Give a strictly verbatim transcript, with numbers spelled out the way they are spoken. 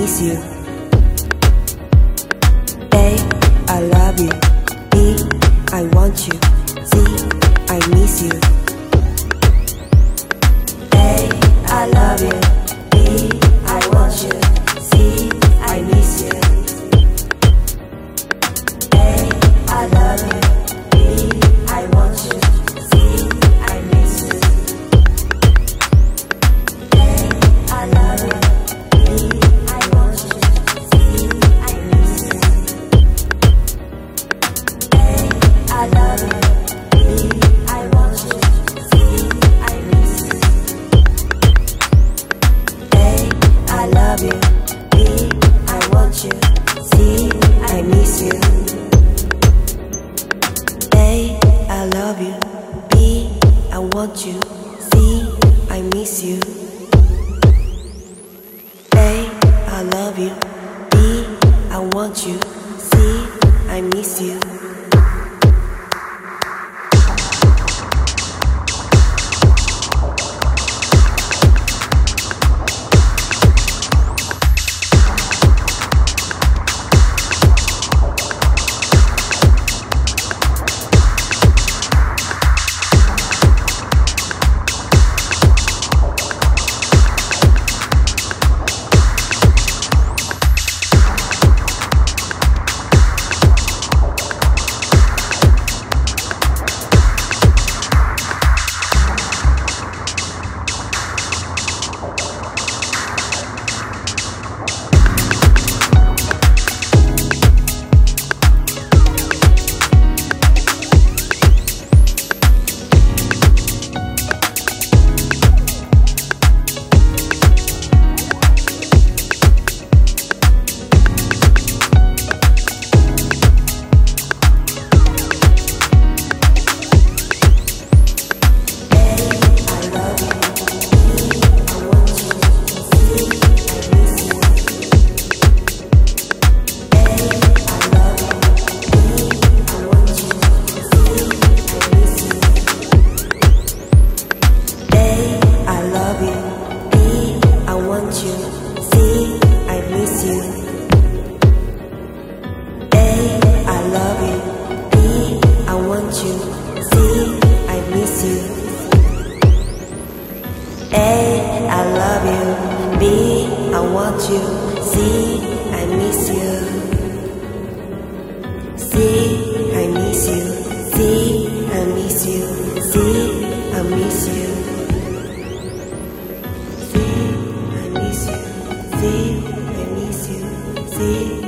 miss you. A, I love you. B, I want you. C, I miss you. A, I love you. B, I want you. C, I miss you. A, I love you. B, I want you. C, I miss you. A, I love you. B, I want you. C, I miss you. A, I love you. B, I want you. C, I miss you. A, I love you. B, I want you. C, I miss you. A, I love you. B, I want you. C, I miss you. A, I love you. B, I want you. C, I miss you. A, I love you. B, I want you. C, I miss you. C, I miss you. C, I miss you. C, I miss you. C, I miss you. C, I miss you. C